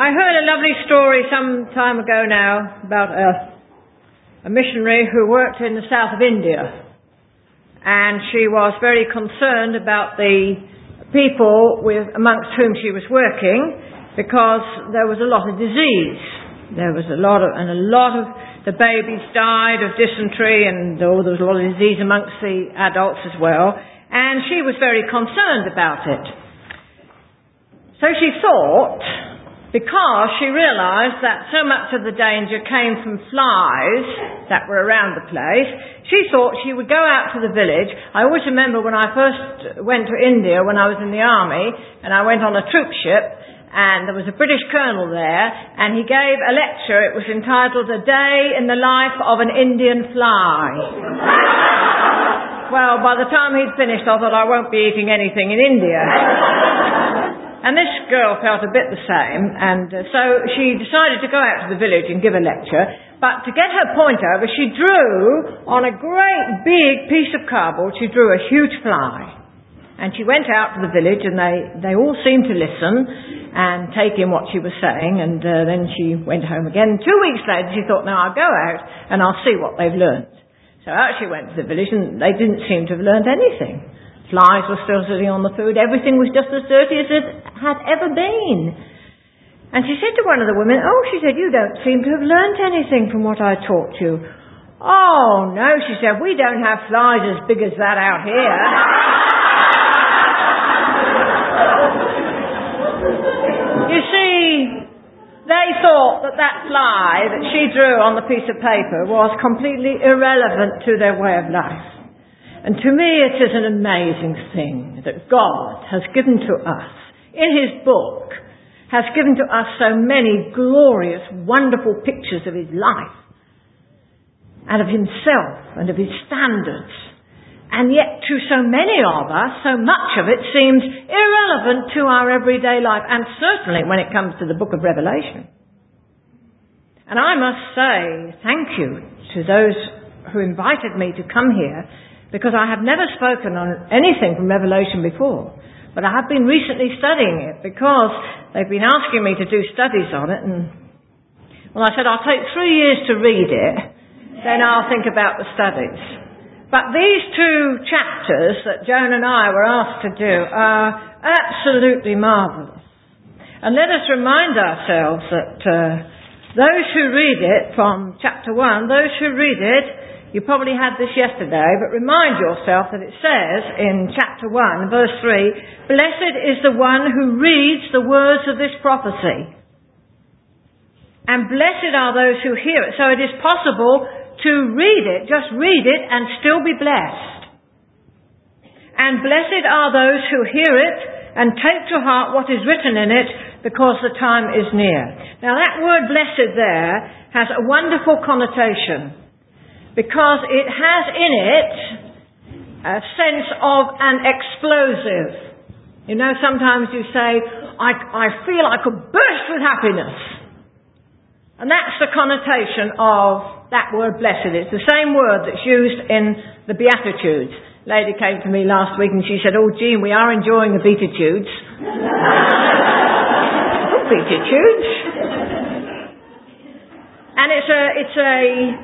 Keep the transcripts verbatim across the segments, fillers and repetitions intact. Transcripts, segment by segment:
I heard a lovely story some time ago now about a, a missionary who worked in the south of India, and she was very concerned about the people with amongst whom she was working, because there was a lot of disease. There was a lot of, and a lot of the babies died of dysentery, and oh, there was a lot of disease amongst the adults as well, and she was very concerned about it. So she thought, because she realised that so much of the danger came from flies that were around the place, she thought she would go out to the village. I always remember when I first went to India when I was in the army, and I went on a troop ship, and there was a British colonel there, and he gave a lecture. It was entitled A Day in the Life of an Indian Fly. Well, by the time he'd finished, I thought I won't be eating anything in India. And this girl felt a bit the same, and uh, so she decided to go out to the village and give a lecture. But to get her point over, she drew on a great big piece of cardboard, she drew a huge fly. And she went out to the village, and they, they all seemed to listen and take in what she was saying, and uh, then she went home again. Two weeks later, she thought, now I'll go out and I'll see what they've learnt. So out she went to the village, and they didn't seem to have learnt anything. Flies were still sitting on the food. Everything was just as dirty as it had ever been. And she said to one of the women, oh, she said, you don't seem to have learnt anything from what I taught you. Oh, no, she said, we don't have flies as big as that out here. You see, they thought that that fly that she drew on the piece of paper was completely irrelevant to their way of life. And to me it is an amazing thing that God has given to us, in His book, has given to us so many glorious, wonderful pictures of His life, and of Himself, and of His standards. And yet to so many of us, so much of it seems irrelevant to our everyday life, and certainly when it comes to the book of Revelation. And I must say thank you to those who invited me to come here, because I have never spoken on anything from Revelation before. But I have been recently studying it, because they've been asking me to do studies on it. And well, I said, I'll take three years to read it, then I'll think about the studies. But these two chapters that Joan and I were asked to do are absolutely marvellous. And let us remind ourselves that uh, those who read it from chapter one, those who read it, you probably had this yesterday, but remind yourself that it says in chapter one, verse three, blessed is the one who reads the words of this prophecy. And blessed are those who hear it. So it is possible to read it, just read it and still be blessed. And blessed are those who hear it and take to heart what is written in it, because the time is near. Now that word blessed there has a wonderful connotation, because it has in it a sense of an explosive. You know, sometimes you say, I, I feel I could burst with happiness. And that's the connotation of that word blessed. It's the same word that's used in the Beatitudes. A lady came to me last week and she said, oh, Jean, we are enjoying the Beatitudes. Oh, Beatitudes. And it's a, it's a,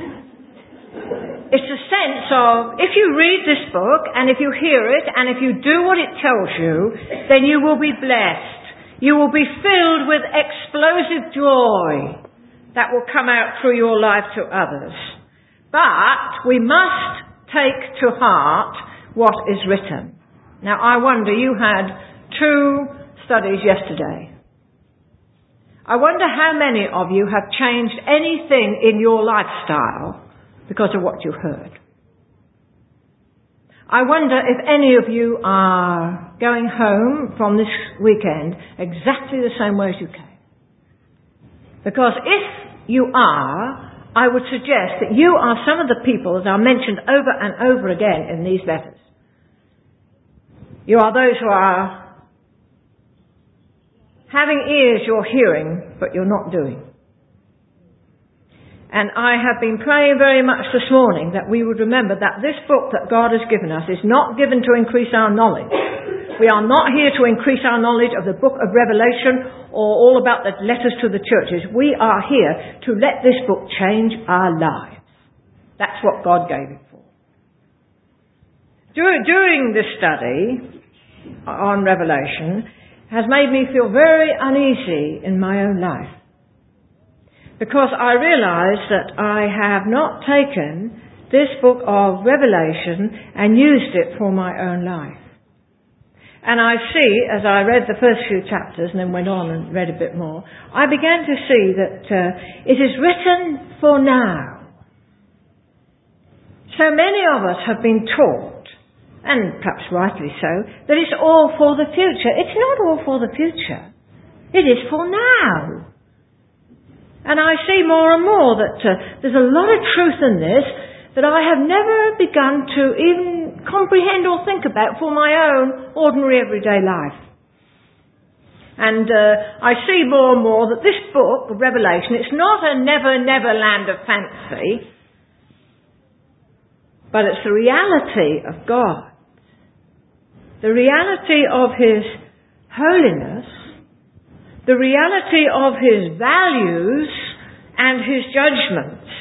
It's a sense of, if you read this book, and if you hear it, and if you do what it tells you, then you will be blessed. You will be filled with explosive joy that will come out through your life to others. But we must take to heart what is written. Now, I wonder, you had two studies yesterday. I wonder how many of you have changed anything in your lifestyle because of what you heard. I wonder if any of you are going home from this weekend exactly the same way as you came. Because if you are, I would suggest that you are some of the people that are mentioned over and over again in these letters. You are those who are having ears you're hearing, but you're not doing. And I have been praying very much this morning that we would remember that this book that God has given us is not given to increase our knowledge, We are not here to increase our knowledge of the book of Revelation or all about the letters to the churches. We are here to let this book change our lives. That's what God gave it for. During this study on Revelation has made me feel very uneasy in my own life, because I realise that I have not taken this book of Revelation and used it for my own life. And I see, as I read the first few chapters and then went on and read a bit more, I began to see that uh, it is written for now. So many of us have been taught, and perhaps rightly so, that it's all for the future. It's not all for the future. It is for now. And I see more and more that uh, there's a lot of truth in this that I have never begun to even comprehend or think about for my own ordinary everyday life. And uh, I see more and more that this book of Revelation, it's not a never, never land of fancy, but it's the reality of God. The reality of His holiness, the reality of His values and His judgments.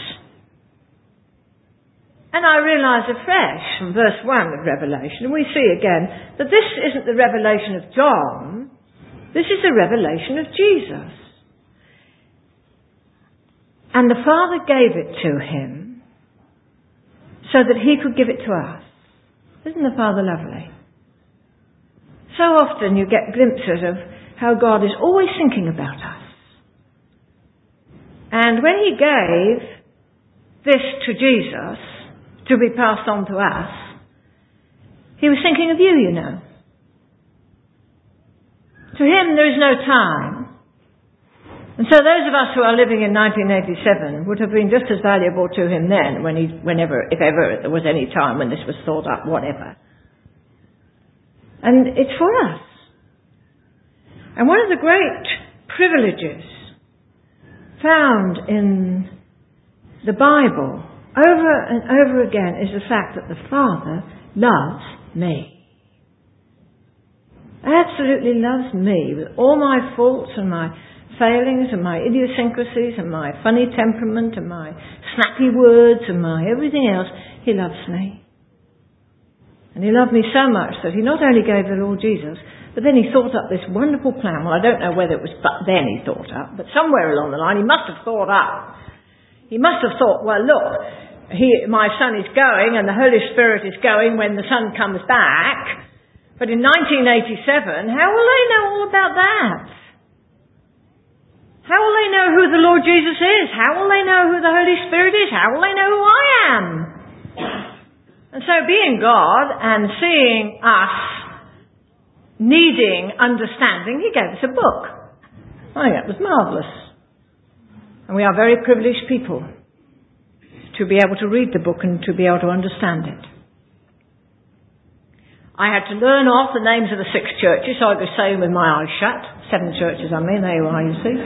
And I realise afresh from verse one of Revelation, we see again that this isn't the revelation of John, this is the revelation of Jesus. And the Father gave it to Him so that He could give it to us. Isn't the Father lovely? So often you get glimpses of how God is always thinking about us. And when He gave this to Jesus to be passed on to us, He was thinking of you, you know. To Him there is no time. And so those of us who are living in nineteen eighty-seven would have been just as valuable to Him then, when he, whenever, if ever there was any time when this was thought up, whatever. And it's for us. And one of the great privileges found in the Bible over and over again is the fact that the Father loves me. Absolutely loves me with all my faults and my failings and my idiosyncrasies and my funny temperament and my snappy words and my everything else. He loves me. And He loved me so much that He not only gave the Lord Jesus, but then He thought up this wonderful plan. Well, I don't know whether it was but then He thought up, but somewhere along the line He must have thought up. He must have thought, well, look, he, my Son is going and the Holy Spirit is going when the Son comes back. But in nineteen eighty-seven, how will they know all about that? How will they know who the Lord Jesus is? How will they know who the Holy Spirit is? How will they know who I am? And so being God and seeing us needing understanding, He gave us a book. I think that was marvellous. And we are very privileged people to be able to read the book and to be able to understand it. I had to learn off the names of the six churches, so I could say them with my eyes shut. Seven churches, I mean, there you are, you see.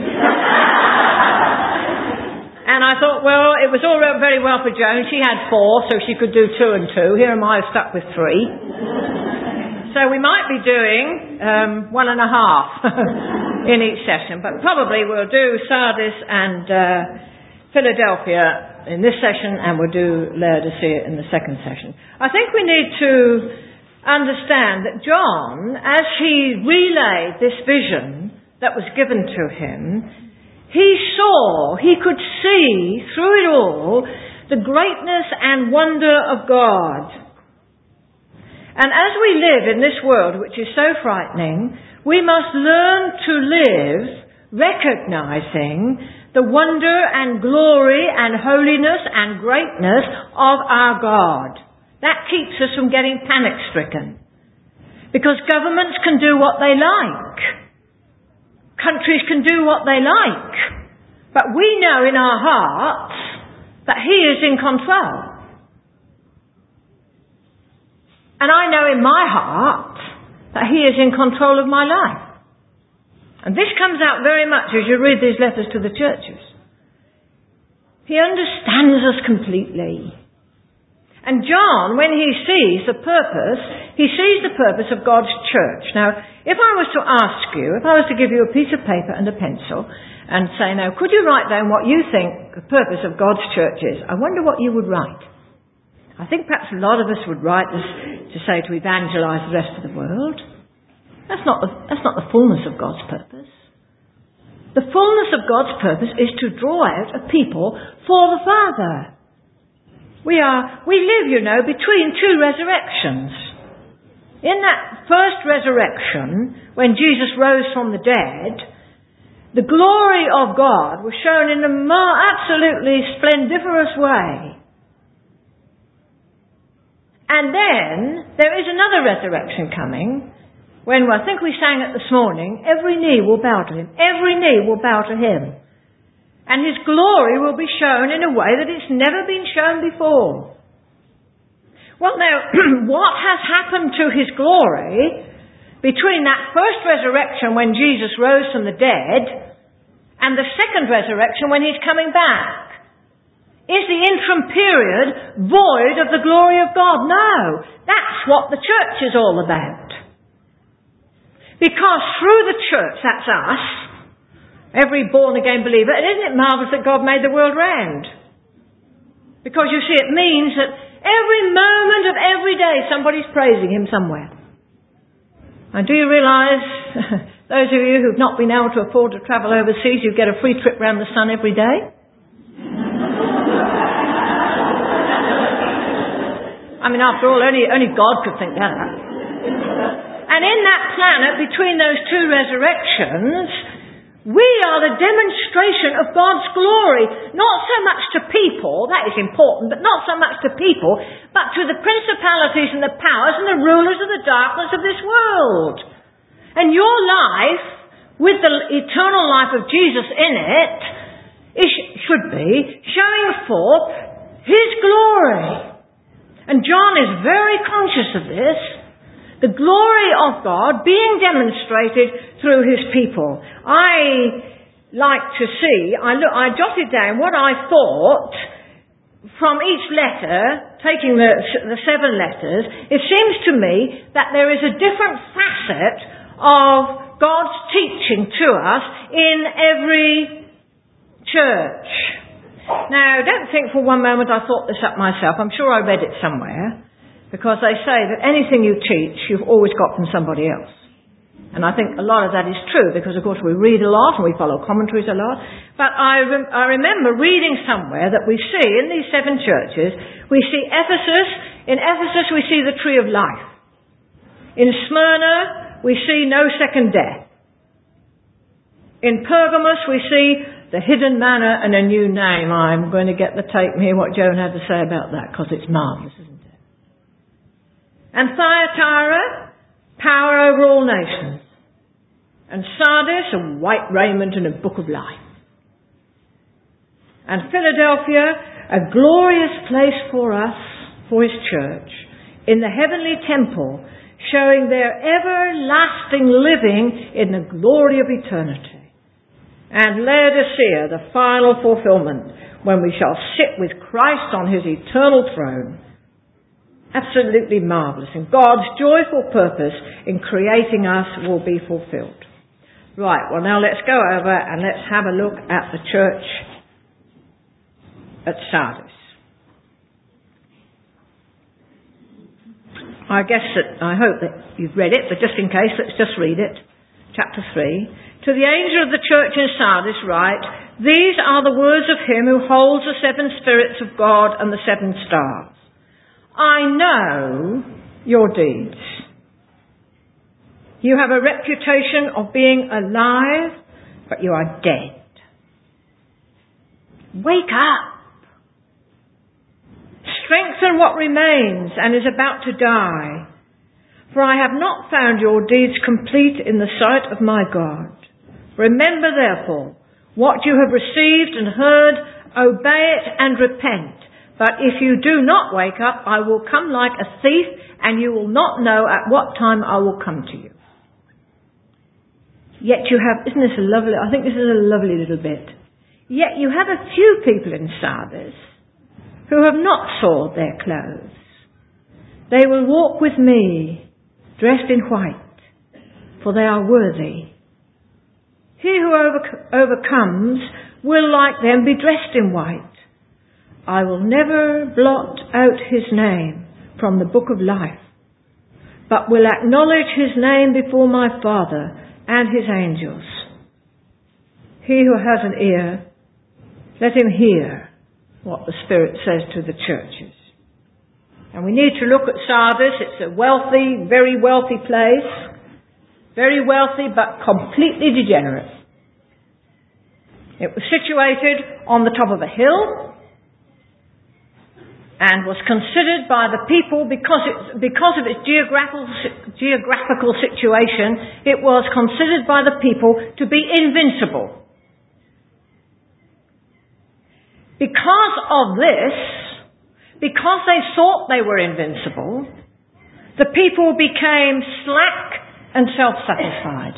And I thought, well, it was all very well for Joan. She had four, so she could do two and two. Here am I stuck with three. So we might be doing um, one and a half in each session, but probably we'll do Sardis and uh, Philadelphia in this session, and we'll do Laodicea in the second session. I think we need to understand that John, as he relayed this vision that was given to him, he saw, he could see through it all the greatness and wonder of God. And as we live in this world, which is so frightening, we must learn to live recognizing the wonder and glory and holiness and greatness of our God. That keeps us from getting panic-stricken. Because governments can do what they like. Countries can do what they like. But we know in our hearts that He is in control. And I know in my heart that He is in control of my life. And this comes out very much as you read these letters to the churches. He understands us completely. And John, when he sees the purpose, he sees the purpose of God's church. Now, if I was to ask you, if I was to give you a piece of paper and a pencil and say, now, could you write down what you think the purpose of God's church is? I wonder what you would write. I think perhaps a lot of us would write this to say to evangelise the rest of the world. That's not the, that's not the fullness of God's purpose. The fullness of God's purpose is to draw out a people for the Father. We are, we live, you know, between two resurrections. In that first resurrection, when Jesus rose from the dead, the glory of God was shown in a more absolutely splendiferous way. And then there is another resurrection coming, when I think we sang it this morning, every knee will bow to him. Every knee will bow to him. And his glory will be shown in a way that it's never been shown before. Well, now, what has happened to his glory between that first resurrection when Jesus rose from the dead and the second resurrection when he's coming back? Is the interim period void of the glory of God? No. That's what the church is all about. Because through the church, that's us, every born-again believer, and isn't it marvellous that God made the world round? Because you see, it means that every moment of every day somebody's praising him somewhere. And do you realise, those of you who've not been able to afford to travel overseas, you get a free trip round the sun every day? I mean, after all, only, only God could think that. And in that planet, between those two resurrections, we are the demonstration of God's glory, not so much to people, that is important, but not so much to people, but to the principalities and the powers and the rulers of the darkness of this world. And your life, with the eternal life of Jesus in it, it should be showing forth his glory. And John is very conscious of this. The glory of God being demonstrated through his people. I like to see, I, look, I jotted down what I thought from each letter, taking the, the seven letters. It seems to me that there is a different facet of God's teaching to us in every church. Now, don't think for one moment I thought this up myself. I'm sure I read it somewhere. Because they say that anything you teach, you've always got from somebody else. And I think a lot of that is true, because of course we read a lot and we follow commentaries a lot. But I, rem- I remember reading somewhere that we see in these seven churches, we see Ephesus, in Ephesus we see the tree of life. In Smyrna we see no second death. In Pergamos we see the hidden manna and a new name. I'm going to get the tape and hear what Joan had to say about that, because it's marvellous, isn't it? And Thyatira, power over all nations. And Sardis, a white raiment and a book of life. And Philadelphia, a glorious place for us, for his church, in the heavenly temple, showing their everlasting living in the glory of eternity. And Laodicea, the final fulfillment, when we shall sit with Christ on his eternal throne. Absolutely marvellous. And God's joyful purpose in creating us will be fulfilled. Right, well now let's go over and let's have a look at the church at Sardis. I guess that, I hope that you've read it, but just in case, let's just read it. Chapter three. To the angel of the church in Sardis write, these are the words of him who holds the seven spirits of God and the seven stars. I know your deeds. You have a reputation of being alive, but you are dead. Wake up. Strengthen what remains and is about to die. For I have not found your deeds complete in the sight of my God. Remember therefore what you have received and heard, obey it and repent. But if you do not wake up, I will come like a thief, and you will not know at what time I will come to you. Yet you have, isn't this a lovely, I think this is a lovely little bit. Yet you have a few people in Sardis who have not soiled their clothes. They will walk with me, dressed in white, for they are worthy. He who over- overcomes will like them be dressed in white. I will never blot out his name from the book of life, but will acknowledge his name before my Father and his angels. He who has an ear, let him hear what the Spirit says to the churches. And we need to look at Sardis. It's a wealthy, very wealthy place. Very wealthy, but completely degenerate. It was situated on the top of a hill and was considered by the people, because it, because of its geographical, geographical situation, it was considered by the people to be invincible. Because of this, because they thought they were invincible, the people became slack and self-satisfied.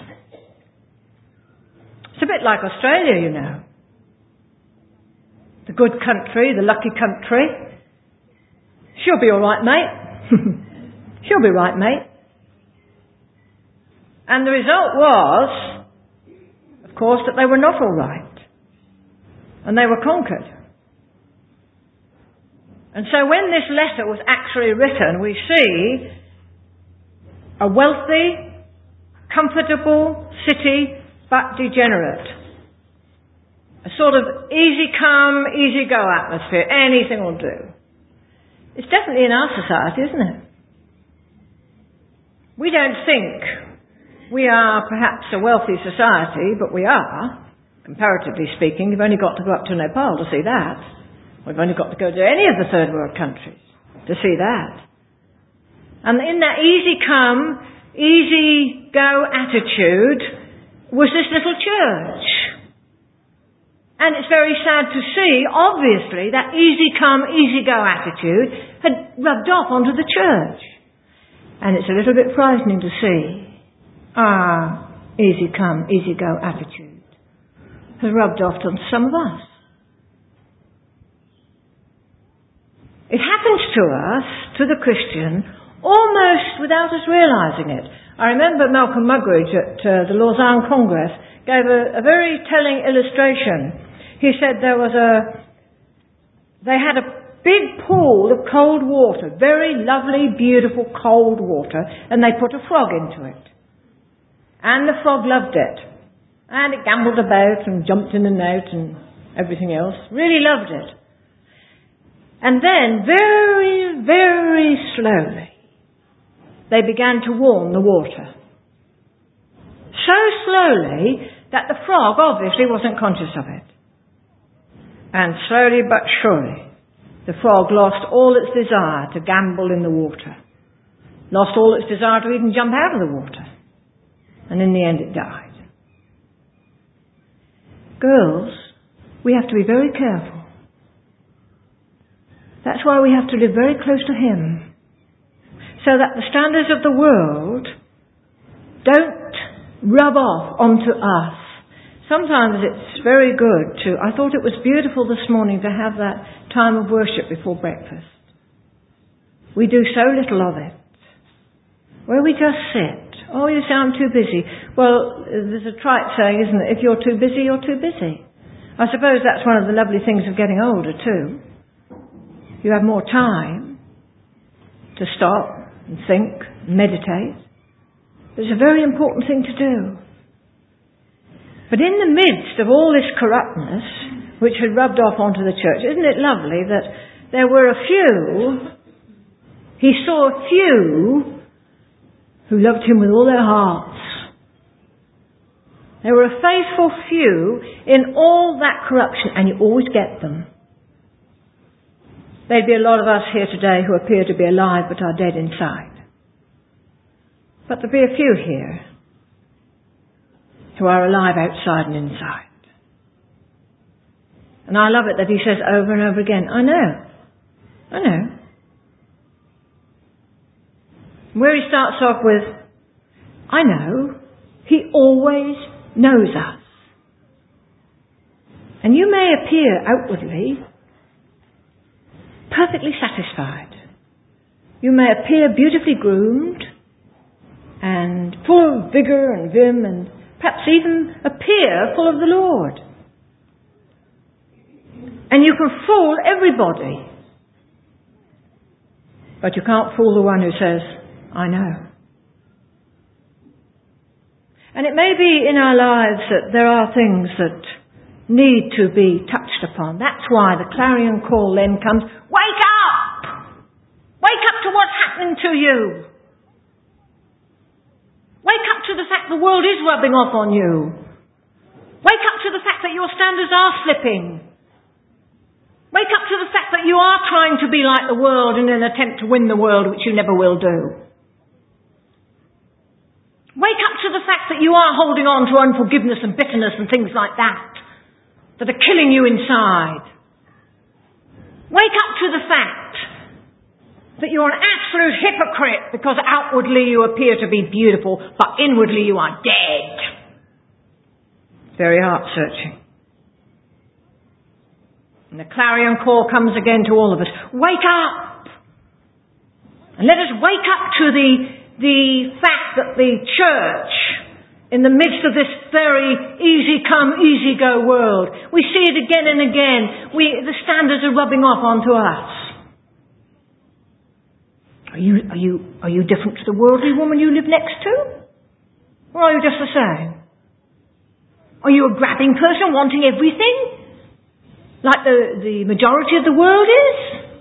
It's a bit like Australia, you know. The good country, the lucky country. She'll be all right, mate. She'll be right, mate. And the result was, of course, that they were not all right. And they were conquered. And so when this letter was actually written, we see a wealthy, comfortable city, but degenerate. A sort of easy come, easy go atmosphere. Anything will do. It's definitely in our society, isn't it? We don't think we are perhaps a wealthy society, but we are, comparatively speaking. You've only got to go up to Nepal to see that. We've only got to go to any of the third world countries to see that. And in that easy come, easy go attitude was this little church. And it's very sad to see, obviously, that easy come, easy go attitude had rubbed off onto the church. And it's a little bit frightening to see our easy come, easy go attitude has rubbed off on some of us. It happens to us, to the Christian, almost without us realising it. I remember Malcolm Muggeridge at uh, the Lausanne Congress gave a, a very telling illustration. He said there was a, they had a big pool of cold water, very lovely, beautiful cold water, and they put a frog into it. And the frog loved it. And it gambled about and jumped in and out and everything else. Really loved it. And then, very, very slowly, they began to warm the water. So slowly that the frog obviously wasn't conscious of it. And slowly but surely, the frog lost all its desire to gamble in the water. Lost all its desire to even jump out of the water. And in the end it died. Girls, we have to be very careful. That's why we have to live very close to Him, so that the standards of the world don't rub off onto us. Sometimes it's very good to, I thought it was beautiful this morning to have that time of worship before breakfast. We do so little of it. Where we just sit. Oh, you say I'm too busy. Well, there's a trite saying, isn't it? If you're too busy, you're too busy. I suppose that's one of the lovely things of getting older too. You have more time to stop and think, and meditate. It's a very important thing to do. But in the midst of all this corruptness, which had rubbed off onto the church, isn't it lovely that there were a few, he saw a few who loved him with all their hearts. There were a faithful few in all that corruption, and you always get them. There'd be a lot of us here today who appear to be alive but are dead inside. But there'll be a few here who are alive outside and inside. And I love it that he says over and over again, I know, I know. Where he starts off with, I know, he always knows us. And you may appear outwardly perfectly satisfied. You may appear beautifully groomed and full of vigour and vim, and perhaps even appear full of the Lord. And you can fool everybody. But you can't fool the one who says, I know. And it may be in our lives that there are things that need to be touched upon. That's why the clarion call then comes, wake up! Wake up to what's happening to you. Wake up to the fact the world is rubbing off on you. Wake up to the fact that your standards are slipping. Wake up to the fact that you are trying to be like the world in an attempt to win the world, which you never will do. Wake up to the fact that you are holding on to unforgiveness and bitterness and things like that, that are killing you inside. Wake up to the fact that you're an absolute hypocrite because outwardly you appear to be beautiful, but inwardly you are dead. Very heart-searching. And the clarion call comes again to all of us. Wake up! And let us wake up to the, the fact that the church, in the midst of this very easy come, easy go world, we see it again and again. We, the standards are rubbing off onto us. Are you, are you, are you different to the worldly woman you live next to? Or are you just the same? Are you a grabbing person wanting everything? Like the, the majority of the world is?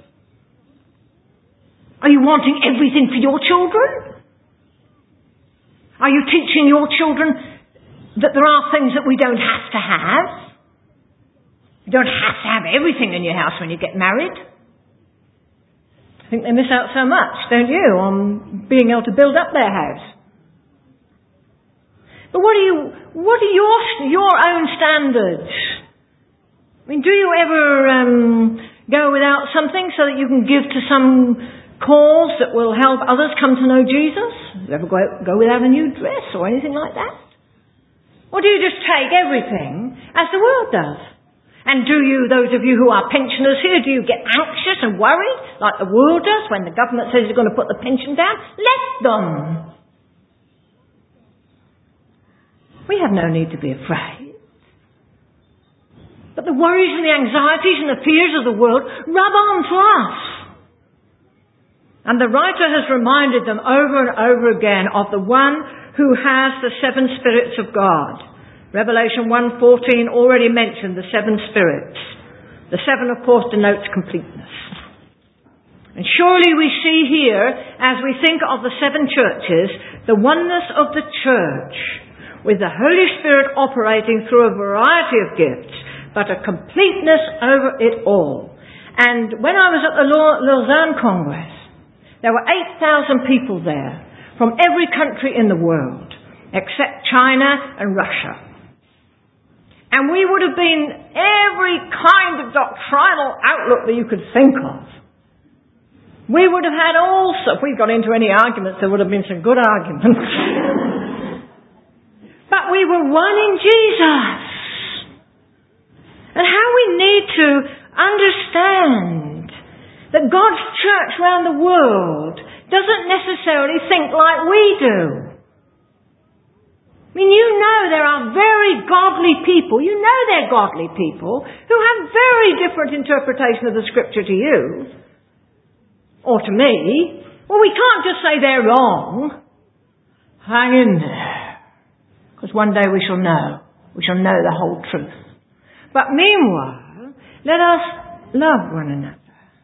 Are you wanting everything for your children? Are you teaching your children that there are things that we don't have to have? You don't have to have everything in your house when you get married. I think they miss out so much, don't you, on being able to build up their house. But what are you, what are your, your own standards? I mean, do you ever um, go without something so that you can give to some cause that will help others come to know Jesus? Do you ever go, go without a new dress or anything like that? Or do you just take everything as the world does? And do you, those of you who are pensioners here, do you get anxious and worried like the world does when the government says you're going to put the pension down? Let them. We have no need to be afraid. But the worries and the anxieties and the fears of the world rub on to us. And the writer has reminded them over and over again of the one who has the seven spirits of God. Revelation one fourteen already mentioned the seven spirits. The seven, of course, denotes completeness. And surely we see here, as we think of the seven churches, the oneness of the church, with the Holy Spirit operating through a variety of gifts, but a completeness over it all. And when I was at the Lausanne Congress, there were eight thousand people there from every country in the world, except China and Russia. And we would have been every kind of doctrinal outlook that you could think of. We would have had all, if we got into any arguments, there would have been some good arguments. But we were one in Jesus. And how we need to understand that God's church around the world doesn't necessarily think like we do. I mean, you know there are very godly people, you know they're godly people, who have very different interpretation of the Scripture to you, or to me. Well, we can't just say they're wrong. Hang in there, because one day we shall know. We shall know the whole truth. But meanwhile, let us love one another.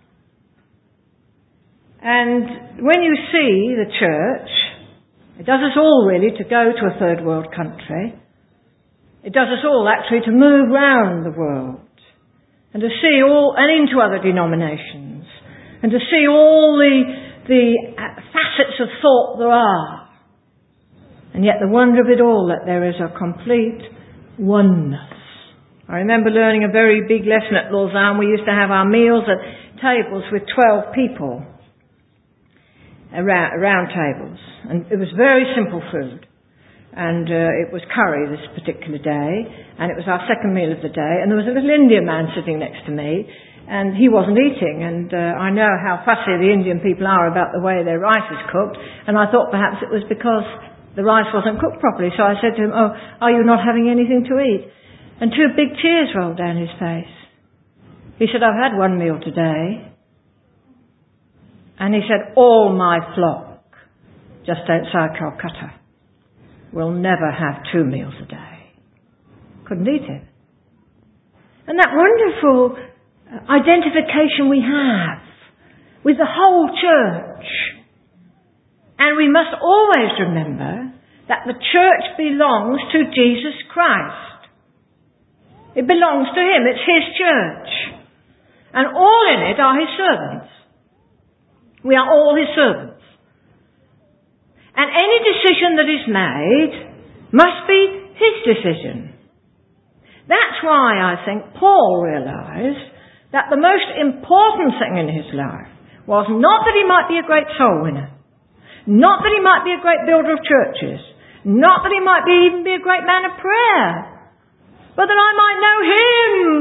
And when you see the church, it does us all really to go to a third world country. It does us all actually to move round the world and to see all, and into other denominations, and to see all the, the facets of thought there are. And yet the wonder of it all, that there is a complete oneness. I remember learning a very big lesson at Lausanne. We used to have our meals at tables with twelve people. Around, around tables, and it was very simple food, and uh, it was curry this particular day, and it was our second meal of the day, and there was a little Indian man sitting next to me, And he wasn't eating, and uh, I know how fussy the Indian people are about the way their rice is cooked, and I thought perhaps it was because the rice wasn't cooked properly. So I said to him, "Oh, are you not having anything to eat?" And two big tears rolled down his face. He said, "I've had one meal today." And he said, "All my flock, just outside Calcutta, will never have two meals a day." Couldn't eat it. And that wonderful identification we have with the whole church. And we must always remember that the church belongs to Jesus Christ. It belongs to him. It's his church. And all in it are his servants. We are all his servants. And any decision that is made must be his decision. That's why I think Paul realised that the most important thing in his life was not that he might be a great soul winner, not that he might be a great builder of churches, not that he might be, even be a great man of prayer, but that I might know him.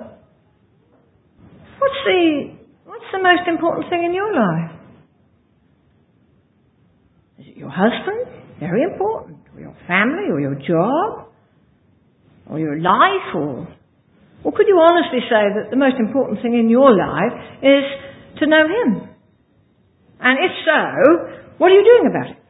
What's the, what's the most important thing in your life? Is it your husband? Very important. Or your family, or your job, or your life, or... Or could you honestly say that the most important thing in your life is to know him? And if so, what are you doing about it?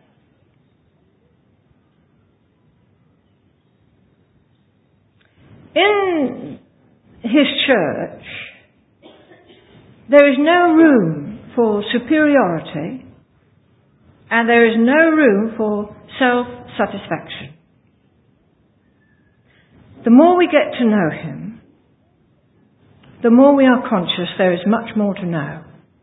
In his church, there is no room for superiority, and there is no room for self-satisfaction. The more we get to know him, the more we are conscious there is much more to know.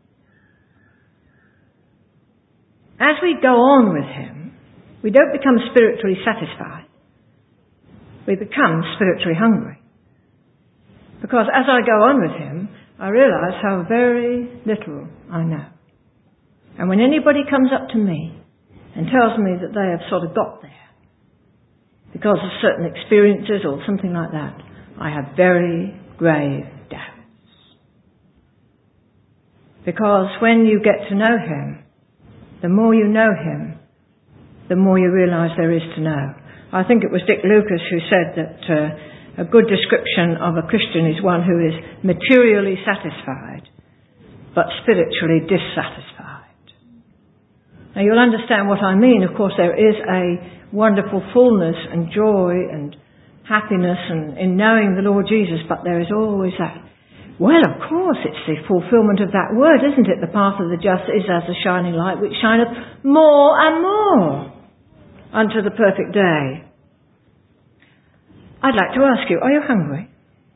As we go on with him, we don't become spiritually satisfied. We become spiritually hungry. Because as I go on with him, I realise how very little I know. And when anybody comes up to me and tells me that they have sort of got there because of certain experiences or something like that, I have very grave doubts. Because when you get to know him, the more you know him, the more you realise there is to know. I think it was Dick Lucas who said that uh, a good description of a Christian is one who is materially satisfied, but spiritually dissatisfied. Now you'll understand what I mean. Of course, there is a wonderful fullness and joy and happiness and in knowing the Lord Jesus, but there is always that. Well, of course, it's the fulfilment of that word, isn't it? The path of the just is as a shining light which shineth more and more unto the perfect day. I'd like to ask you, are you hungry?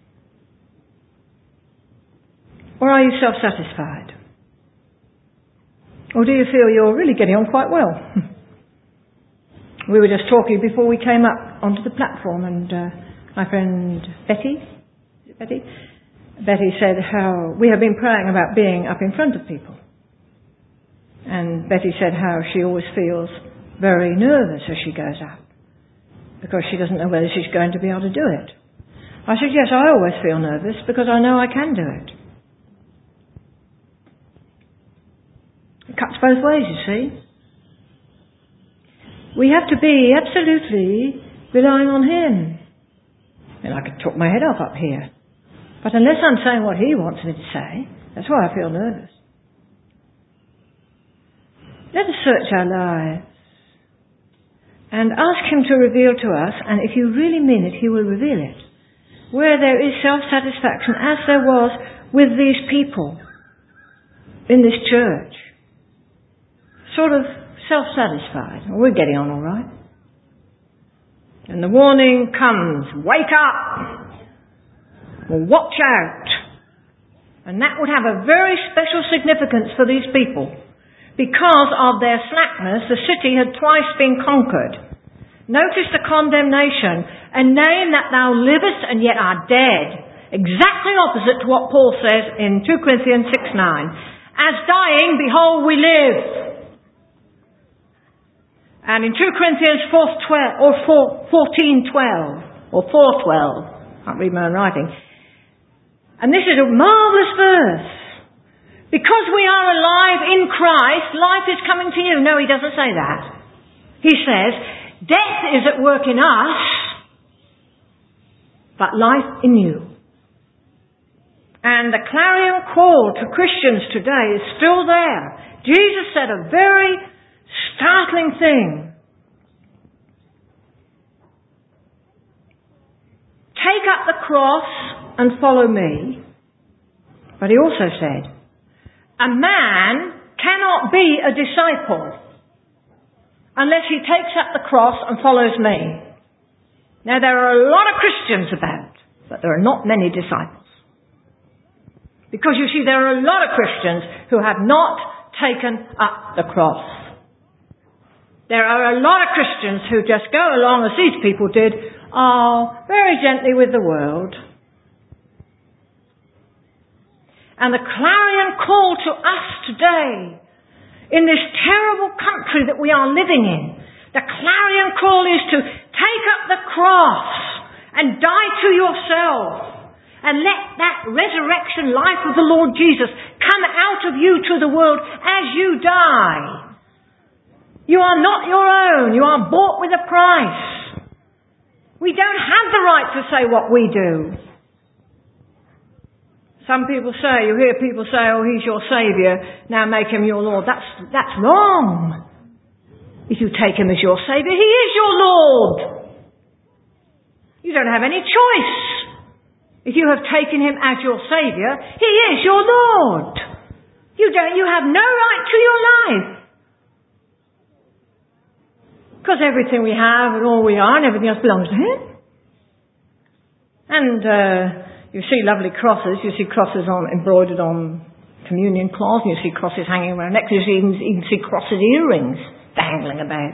Or are you self-satisfied? Or do you feel you're really getting on quite well? We were just talking before we came up onto the platform, and uh, my friend Betty, is it Betty? Betty said how we have been praying about being up in front of people. And Betty said how she always feels very nervous as she goes up, because she doesn't know whether she's going to be able to do it. I said, yes, I always feel nervous because I know I can do it. It cuts both ways, you see. We have to be absolutely relying on him. And I could talk my head off up here. But unless I'm saying what he wants me to say, that's why I feel nervous. Let us search our lives and ask him to reveal to us, and if you really mean it, he will reveal it, where there is self-satisfaction, as there was with these people in this church. Sort of self-satisfied. Well, we're getting on all right. And the warning comes, wake up! Well, watch out. And that would have a very special significance for these people. Because of their slackness, the city had twice been conquered. Notice the condemnation. A name that thou livest and yet art dead. Exactly opposite to what Paul says in two Corinthians six nine. As dying, behold, we live. And in two Corinthians four twelve, or fourteen twelve, or four twelve, I can't read my own writing, And this is a marvellous verse. Because we are alive in Christ, life is coming to you. No, he doesn't say that. He says, death is at work in us, but life in you. And the clarion call to Christians today is still there. Jesus said a very startling thing. Take up the cross and follow me. But he also said, a man cannot be a disciple unless he takes up the cross and follows me. Now there are a lot of Christians about, but there are not many disciples. Because you see, there are a lot of Christians who have not taken up the cross. There are a lot of Christians who just go along as these people did, oh, very gently with the world. And the clarion call to us today, in this terrible country that we are living in, the clarion call is to take up the cross and die to yourself. And let that resurrection life of the Lord Jesus come out of you to the world as you die. You are not your own. You are bought with a price. We don't have the right to say what we do. Some people say, you hear people say, oh, he's your saviour, now make him your Lord. That's, that's wrong. If you take him as your saviour, he is your Lord. You don't have any choice. If you have taken him as your saviour, he is your Lord. You don't, you have no right to your life. Because everything we have and all we are and everything else belongs to him. And uh, you see lovely crosses. You see crosses on embroidered on communion cloth. And you see crosses hanging around necks. You see, even, even see crosses earrings dangling about.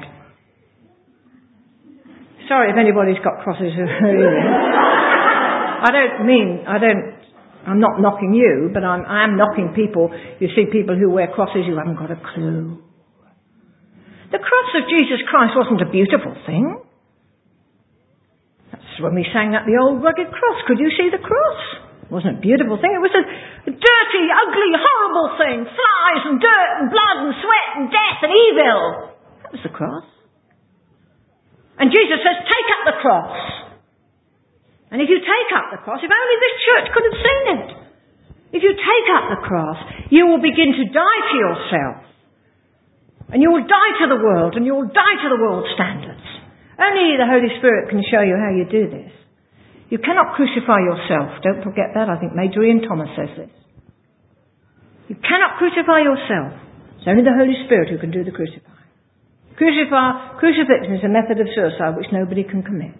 Sorry if anybody's got crosses earrings. I don't mean, I don't, I'm not knocking you, but I'm, I am knocking people. You see people who wear crosses, you haven't got a clue. The cross of Jesus Christ wasn't a beautiful thing. That's when we sang that, the old rugged cross. Could you see the cross? It wasn't a beautiful thing. It was a, a dirty, ugly, horrible thing. Flies and dirt and blood and sweat and death and evil. That was the cross. And Jesus says, take up the cross. And if you take up the cross, if only this church could have seen it. If you take up the cross, you will begin to die to yourself. And you will die to the world, and you will die to the world's standards. Only the Holy Spirit can show you how you do this. You cannot crucify yourself. Don't forget that. I think Major Ian Thomas says this. You cannot crucify yourself. It's only the Holy Spirit who can do the crucifying. Crucify, crucifixion is a method of suicide which nobody can commit.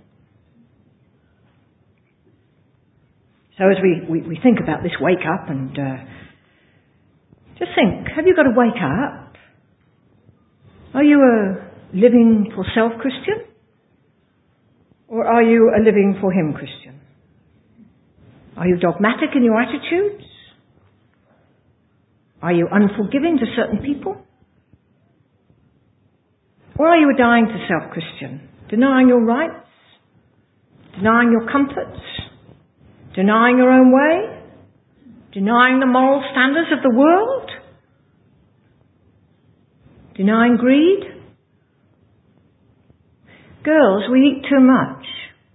So as we, we, we think about this wake up and uh, just think, have you got to wake up? Are you a living for self Christian? Or are you a living for him Christian? Are you dogmatic in your attitudes? Are you unforgiving to certain people? Or are you a dying to self Christian? Denying your rights? Denying your comforts? Denying your own way? Denying the moral standards of the world? Denying greed? Girls, we eat too much.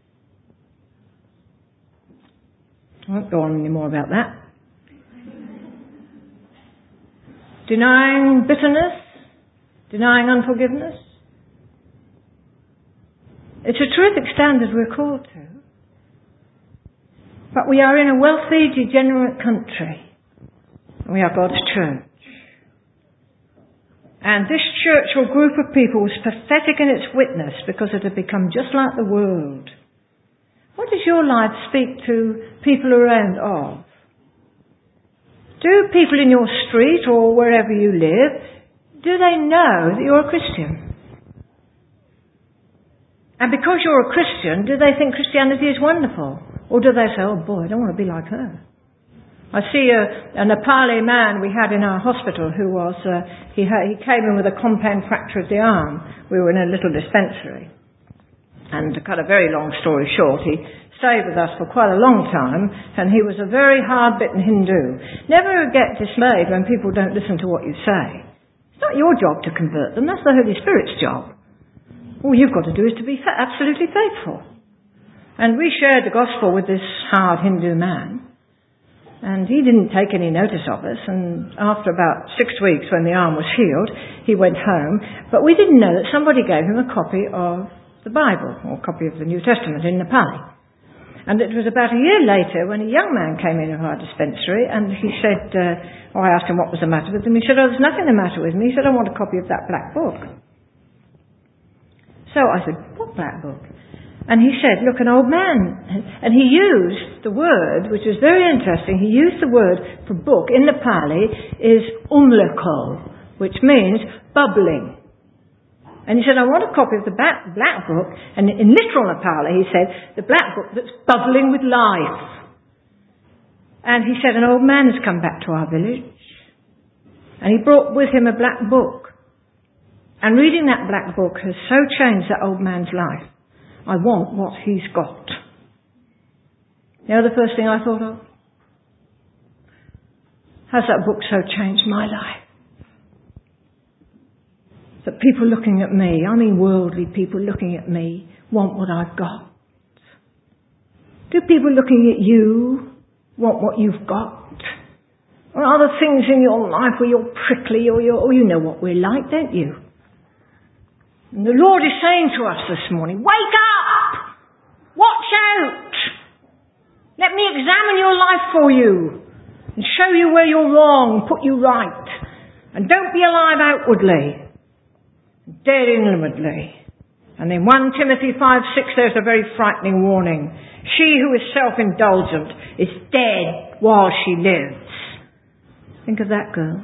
I won't go on any more about that. Denying bitterness? Denying unforgiveness? It's a terrific standard we're called to. But we are in a wealthy, degenerate country. We are God's church. And this church or group of people was pathetic in its witness because it had become just like the world. What does your life speak to people around of? Do people in your street or wherever you live, do they know that you're a Christian? And because you're a Christian, do they think Christianity is wonderful? Or do they say, oh boy, I don't want to be like her? I see a, a Nepali man we had in our hospital who was, uh, he, ha- he came in with a compound fracture of the arm. We were in a little dispensary. And to cut a very long story short, he stayed with us for quite a long time, and he was a very hard-bitten Hindu. Never get dismayed when people don't listen to what you say. It's not your job to convert them, that's the Holy Spirit's job. All you've got to do is to be absolutely faithful. And we shared the gospel with this hard Hindu man, and he didn't take any notice of us, and after about six weeks when the arm was healed, he went home, but we didn't know that somebody gave him a copy of the Bible, or a copy of the New Testament in Nepali. And it was about a year later when a young man came into our dispensary, and he said, uh, oh, I asked him what was the matter with him. He said, oh, there's nothing the matter with me. He said, I want a copy of that black book. So I said, what black book? And he said, look, an old man. And he used the word, which was very interesting, he used the word for book in Nepali is umleko, which means bubbling. And he said, I want a copy of the black, black book. And in literal Nepali, he said, the black book that's bubbling with life. And he said, an old man has come back to our village. And he brought with him a black book. And reading that black book has so changed that old man's life. I want what he's got. You know the first thing I thought of? Has that book so changed my life? That people looking at me, I mean worldly people looking at me, want what I've got. Do people looking at you want what you've got? Or are there things in your life where you're prickly or you're, oh, you know what we're like, don't you? And the Lord is saying to us this morning, wake up! Watch out! Let me examine your life for you and show you where you're wrong, put you right. And don't be alive outwardly. Dead inwardly. And in First Timothy five six there's a very frightening warning. She who is self-indulgent is dead while she lives. Think of that, girls.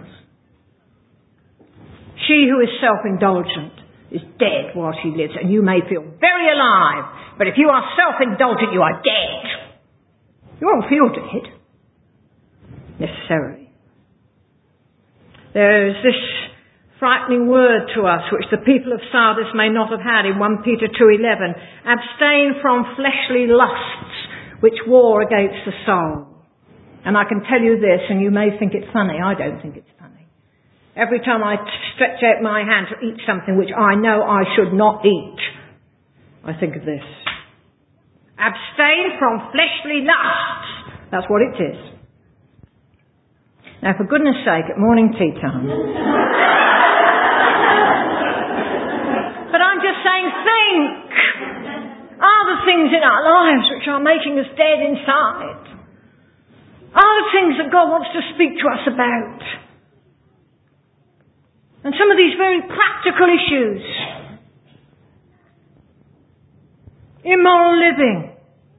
She who is self-indulgent is dead while she lives, and you may feel very alive, but if you are self-indulgent you are dead. You won't feel dead necessarily. There is this frightening word to us, which the people of Sardis may not have had in First Peter two eleven. Abstain from fleshly lusts, which war against the soul. And I can tell you this, and you may think it's funny. I don't think it's funny. Every time I stretch out my hand to eat something which I know I should not eat, I think of this. Abstain from fleshly lusts. That's what it is. Now, for goodness sake, at morning tea time... But I'm just saying, think. Are the things in our lives which are making us dead inside? Are the things that God wants to speak to us about? And some of these very practical issues. Immoral living.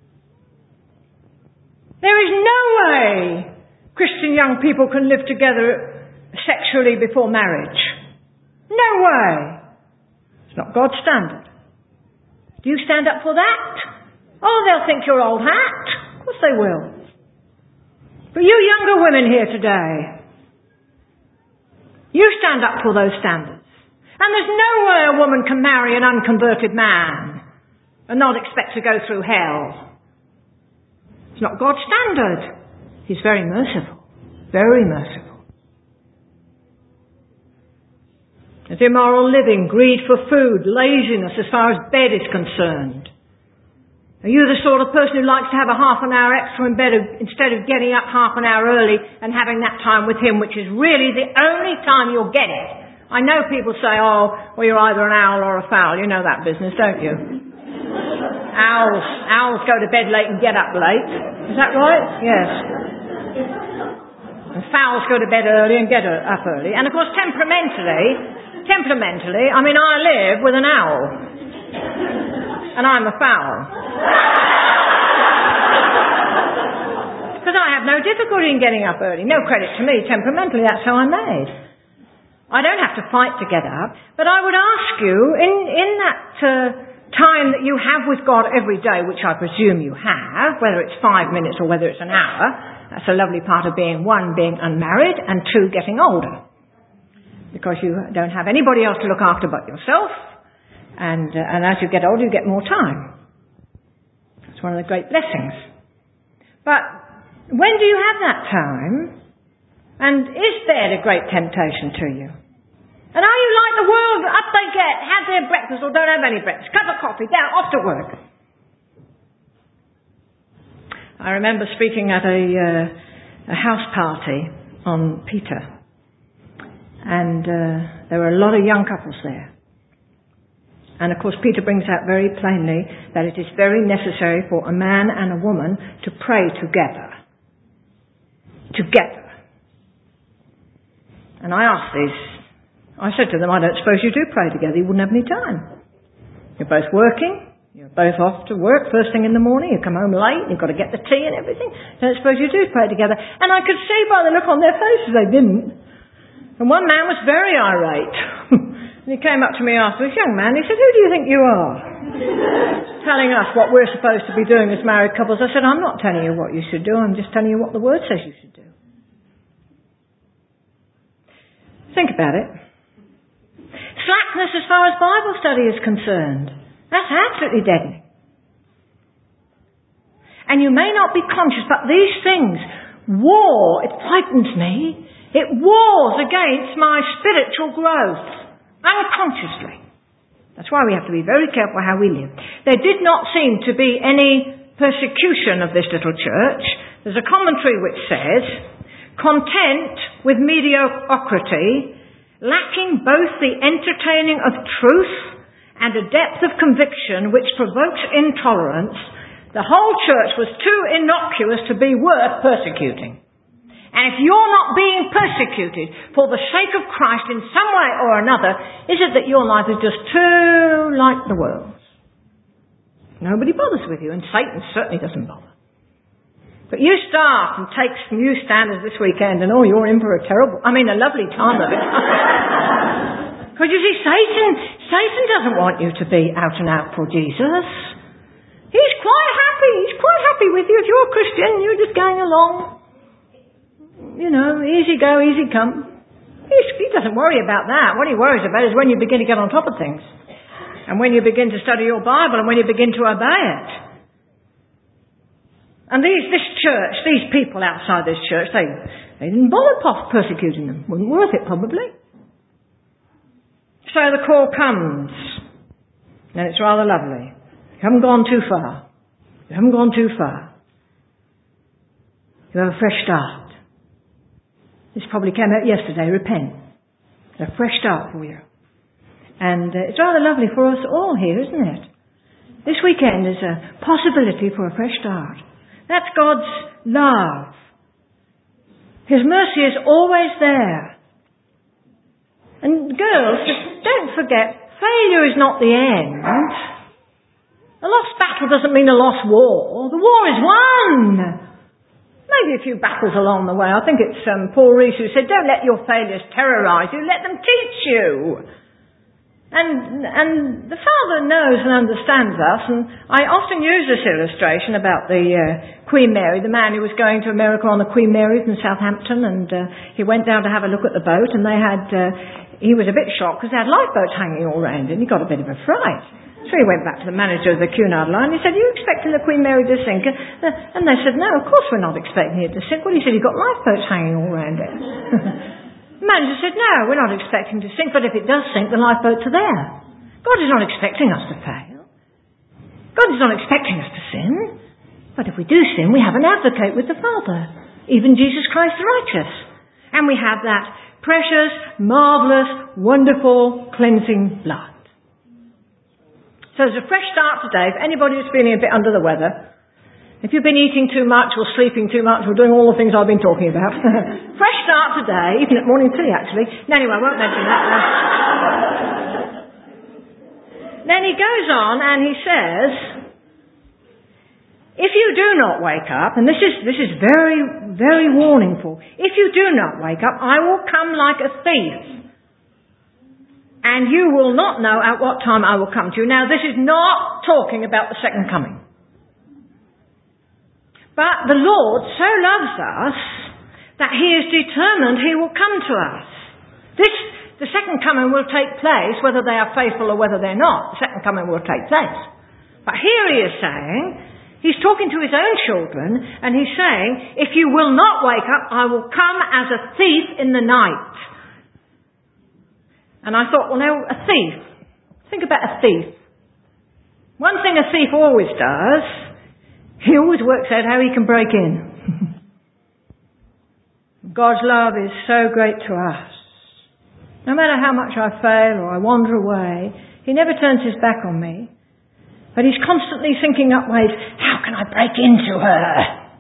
There is no way Christian young people can live together sexually before marriage. No way. Not God's standard. Do you stand up for that? Oh, they'll think you're old hat. Of course they will. But you younger women here today, you stand up for those standards. And there's no way a woman can marry an unconverted man and not expect to go through hell. It's not God's standard. He's very merciful. Very merciful. There's immoral living, greed for food, laziness as far as bed is concerned. Are you the sort of person who likes to have a half an hour extra in bed instead of getting up half an hour early and having that time with him, which is really the only time you'll get it? I know people say, oh, well, you're either an owl or a fowl. You know that business, don't you? Owls, owls go to bed late and get up late. Is that right? Yes. And fowls go to bed early and get up early. And of course, temperamentally... Temperamentally, I mean, I live with an owl. And I'm a fowl. Because I have no difficulty in getting up early. No credit to me. Temperamentally, that's how I'm made. I don't have to fight to get up. But I would ask you, in, in that uh, time that you have with God every day, which I presume you have, whether it's five minutes or whether it's an hour, that's a lovely part of being, one, being unmarried, and two, getting older. Because you don't have anybody else to look after but yourself. And, uh, and as you get older, you get more time. It's one of the great blessings. But when do you have that time? And is there a great temptation to you? And are you like the world? Up they get, have their breakfast or don't have any breakfast. Cup of coffee, down, off to work. I remember speaking at a, uh, a house party on Peter. And uh, there were a lot of young couples there. And of course Peter brings out very plainly that it is very necessary for a man and a woman to pray together. Together. And I asked these, I said to them, I don't suppose you do pray together, you wouldn't have any time. You're both working, you're both off to work first thing in the morning, you come home late, you've got to get the tea and everything. Don't suppose you do pray together. And I could see by the look on their faces they didn't. And one man was very irate. And he came up to me afterwards, young man, he said, who do you think you are? Telling us what we're supposed to be doing as married couples. I said, I'm not telling you what you should do, I'm just telling you what the Word says you should do. Think about it. Slackness as far as Bible study is concerned. That's absolutely deadening. And you may not be conscious, but these things war, it frightens me, it wars against my spiritual growth, unconsciously. That's why we have to be very careful how we live. There did not seem to be any persecution of this little church. There's a commentary which says, content with mediocrity, lacking both the entertaining of truth and a depth of conviction which provokes intolerance, the whole church was too innocuous to be worth persecuting. And if you're not being persecuted for the sake of Christ in some way or another, is it that your life is just too like the world's? Nobody bothers with you, and Satan certainly doesn't bother. But you start and take some new standards this weekend and oh, you're in for a terrible, I mean a lovely time of it. Because you see, Satan, Satan doesn't want you to be out and out for Jesus. He's quite happy, he's quite happy with you. If you're a Christian, you're just going along. You know, easy go, easy come. He's, he doesn't worry about that. What he worries about is when you begin to get on top of things. And when you begin to study your Bible and when you begin to obey it. And these, this church, these people outside this church, they, they didn't bother persecuting them. Wasn't worth it, probably. So the call comes. And it's rather lovely. You haven't gone too far. You haven't gone too far. You have a fresh start. This probably came out yesterday. Repent. It's a fresh start for you. And uh, it's rather lovely for us all here, isn't it? This weekend is a possibility for a fresh start. That's God's love. His mercy is always there. And girls, just don't forget, failure is not the end. A lost battle doesn't mean a lost war. The war is won. Maybe a few battles along the way. I think it's um, Paul Rees who said, don't let your failures terrorise you, let them teach you. And and the Father knows and understands us, and I often use this illustration about the uh, Queen Mary, the man who was going to America on the Queen Mary from Southampton, and uh, he went down to have a look at the boat, and they had, uh, he was a bit shocked because they had lifeboats hanging all round it, and he got a bit of a fright. So he went back to the manager of the Cunard line, he said, are you expecting the Queen Mary to sink? And they said, no, of course we're not expecting it to sink. Well, he said, you've got lifeboats hanging all round it. The manager said, no, we're not expecting to sink, but if it does sink, the lifeboats are there. God is not expecting us to fail. God is not expecting us to sin. But if we do sin, we have an advocate with the Father, even Jesus Christ the righteous. And we have that precious, marvellous, wonderful, cleansing blood. So there's a fresh start today. If anybody is feeling a bit under the weather, if you've been eating too much or sleeping too much or doing all the things I've been talking about, fresh start today, even at morning tea actually. No, anyway, I won't mention that now. Then he goes on and he says, if you do not wake up, and this is, this is very, very warningful, if you do not wake up, I will come like a thief. And you will not know at what time I will come to you. Now, this is not talking about the second coming. But the Lord so loves us that he is determined he will come to us. This, the second coming will take place whether they are faithful or whether they're not. The second coming will take place. But here he is saying, He's talking to his own children, and he's saying, if you will not wake up, I will come as a thief in the night. And I thought, well, now, a thief. Think about a thief. One thing a thief always does, he always works out how he can break in. God's love is so great to us. No matter how much I fail or I wander away, he never turns his back on me. But he's constantly thinking up ways, how can I break into her?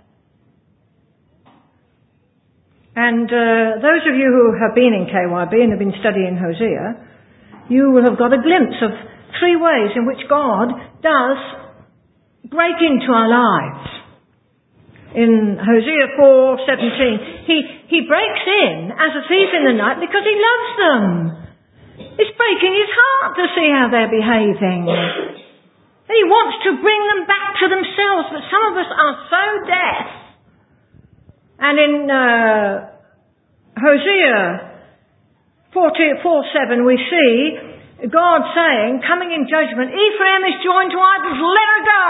And uh, those of you who have been in K Y B and have been studying Hosea, you will have got a glimpse of three ways in which God does break into our lives. In Hosea four seventeen, he, he breaks in as a thief in the night because he loves them. It's breaking his heart to see how they're behaving. And he wants to bring them back to themselves, but some of us are so deaf. And in uh, Hosea four seven we see God saying, coming in judgment, Ephraim is joined to idols, let her go.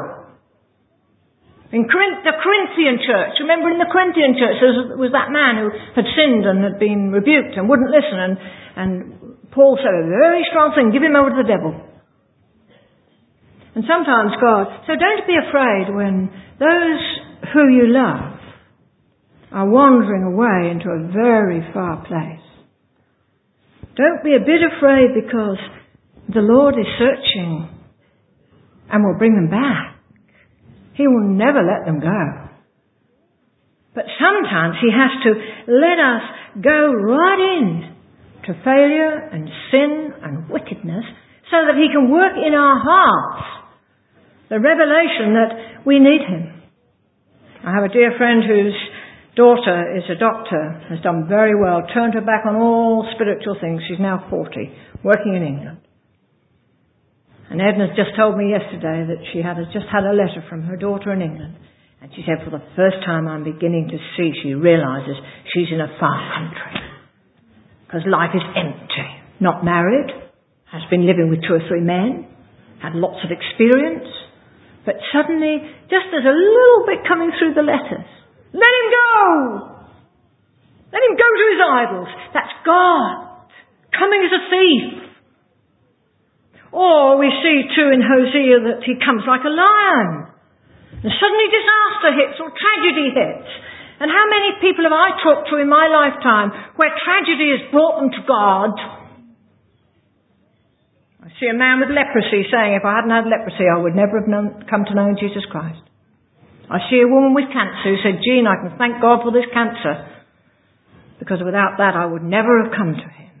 In Corinth, the Corinthian church, remember in the Corinthian church there was that man who had sinned and had been rebuked and wouldn't listen, and, and Paul said a very strong thing, give him over to the devil. And sometimes God, so don't be afraid when those who you love are wandering away into a very far place. Don't be a bit afraid, because the Lord is searching and will bring them back. He will never let them go. But sometimes he has to let us go right in to failure and sin and wickedness so that he can work in our hearts the revelation that we need him. I have a dear friend whose daughter is a doctor, has done very well, turned her back on all spiritual things. She's now forty, working in England. And Edna's just told me yesterday that she had just had a letter from her daughter in England. And she said, for the first time I'm beginning to see, she realises she's in a far country. Because life is empty. Not married, has been living with two or three men, had lots of experience. But suddenly, just there's a little bit coming through the letters. Let him go! Let him go to his idols. That's God coming as a thief. Or we see too in Hosea that he comes like a lion. And suddenly disaster hits or tragedy hits. And how many people have I talked to in my lifetime where tragedy has brought them to God? I see a man with leprosy saying, if I hadn't had leprosy, I would never have known, come to know Jesus Christ. I see a woman with cancer who said, Jean, I can thank God for this cancer, because without that I would never have come to him.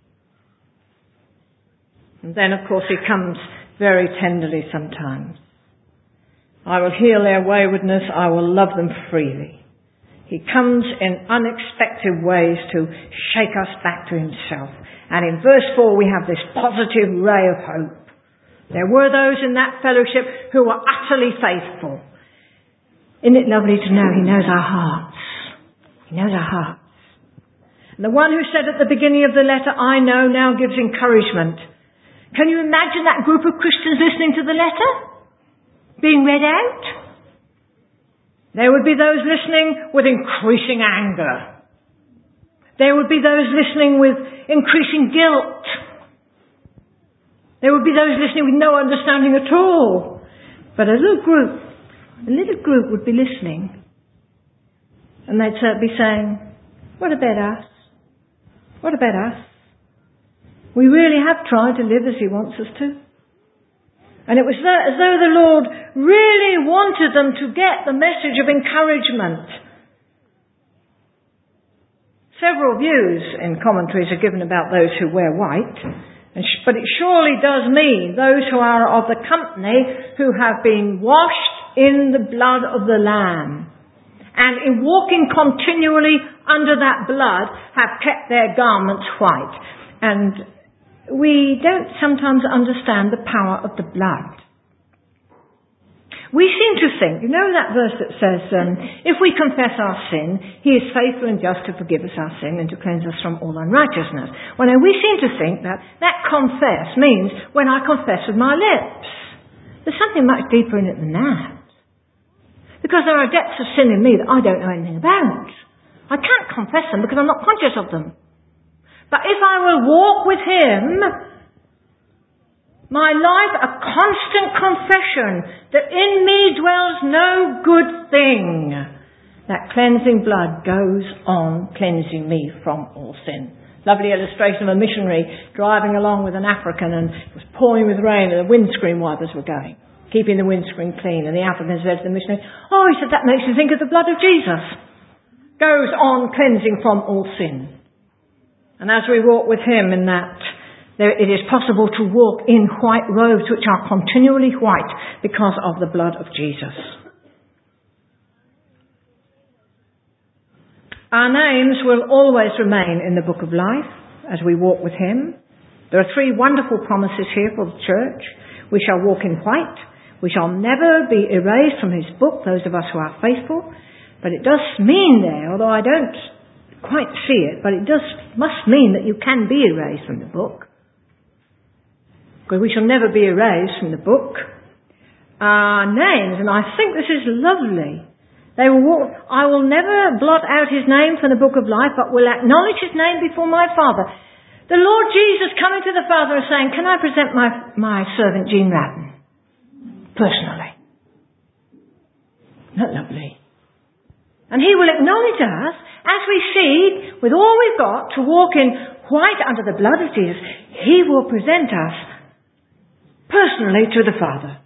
And then, of course, he comes very tenderly sometimes. I will heal their waywardness, I will love them freely. He comes in unexpected ways to shake us back to himself. And in verse four we have this positive ray of hope. There were those in that fellowship who were utterly faithful. Isn't it lovely to know he knows our hearts? He knows our hearts. And the one who said at the beginning of the letter, I know, now gives encouragement. Can you imagine that group of Christians listening to the letter? Being read out? There would be those listening with increasing anger. There would be those listening with increasing guilt. There would be those listening with no understanding at all. But a little group, a little group would be listening. And they'd be saying, what about us? What about us? We really have tried to live as he wants us to. And it was as though the Lord really wanted them to get the message of encouragement. Several views in commentaries are given about those who wear white, but it surely does mean those who are of the company who have been washed in the blood of the Lamb, and in walking continually under that blood have kept their garments white. And we don't sometimes understand the power of the blood. We seem to think, you know that verse that says, um, if we confess our sin, he is faithful and just to forgive us our sin and to cleanse us from all unrighteousness. Well, now we seem to think that that confess means when I confess with my lips. There's something much deeper in it than that. Because there are depths of sin in me that I don't know anything about. I can't confess them because I'm not conscious of them. But if I will walk with him, my life a constant confession that in me dwells no good thing, that cleansing blood goes on cleansing me from all sin. Lovely illustration of a missionary driving along with an African, and it was pouring with rain and the windscreen wipers were going, keeping the windscreen clean. And the African said to the missionary, oh, he said, that makes me think of the blood of Jesus. Goes on cleansing from all sin. And as we walk with him in that, there, it is possible to walk in white robes which are continually white because of the blood of Jesus. Our names will always remain in the book of life as we walk with him. There are three wonderful promises here for the church. We shall walk in white. We shall never be erased from his book, those of us who are faithful. But it does mean there, although I don't quite see it, but it does must mean that you can be erased from the book. Because we shall never be erased from the book. Our names, and I think this is lovely. They will walk, I will never blot out his name from the book of life, but will acknowledge his name before my Father. The Lord Jesus coming to the Father and saying, can I present my, my servant Jean Ratton? Personally. Isn't that lovely? And he will acknowledge us as we seek, with all we've got, to walk in white under the blood of Jesus. He will present us personally to the Father.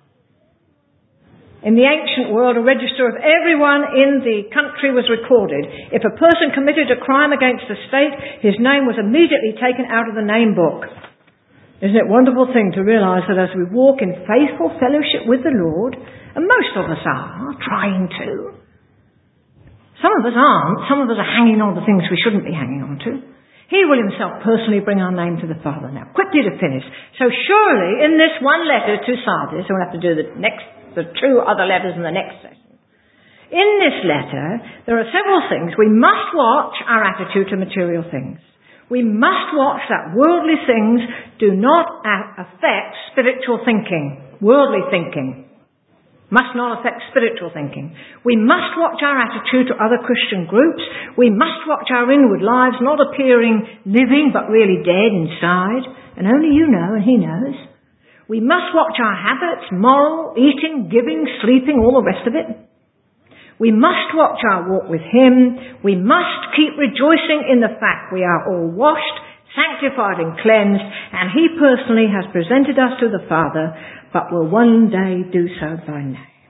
In the ancient world, a register of everyone in the country was recorded. If a person committed a crime against the state, his name was immediately taken out of the name book. Isn't it a wonderful thing to realise that as we walk in faithful fellowship with the Lord, and most of us are trying to, some of us aren't, some of us are hanging on to things we shouldn't be hanging on to, he will himself personally bring our name to the Father. Now, quickly to finish. So surely in this one letter to Sardis, we'll have to do the next the two other letters in the next session. In this letter, there are several things. We must watch our attitude to material things. We must watch that worldly things do not affect spiritual thinking. Worldly thinking must not affect spiritual thinking. We must watch our attitude to other Christian groups. We must watch our inward lives, not appearing living but really dead inside. And only you know and he knows. We must watch our habits, moral, eating, giving, sleeping, all the rest of it. We must watch our walk with him. We must keep rejoicing in the fact we are all washed, sanctified and cleansed, and he personally has presented us to the Father, but will one day do so by name.